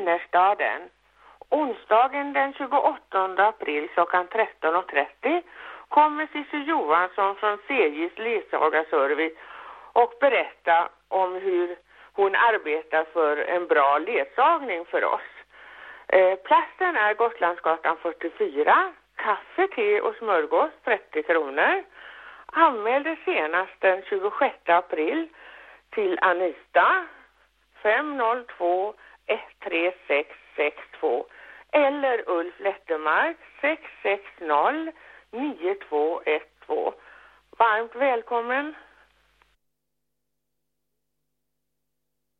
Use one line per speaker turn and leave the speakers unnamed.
innerstaden. Onsdagen den 28 april klockan 13.30 kommer Cissi Johansson från CJs ledsagarservice och berätta om hur hon arbetar för en bra ledsagning för oss. Platsen är Gotlandsgatan 44, kaffe, te och smörgås 30 kronor. Anmälde senast den 26 april till Anita 502 13662 eller Ulf Lettemark 660 9212. Varmt välkommen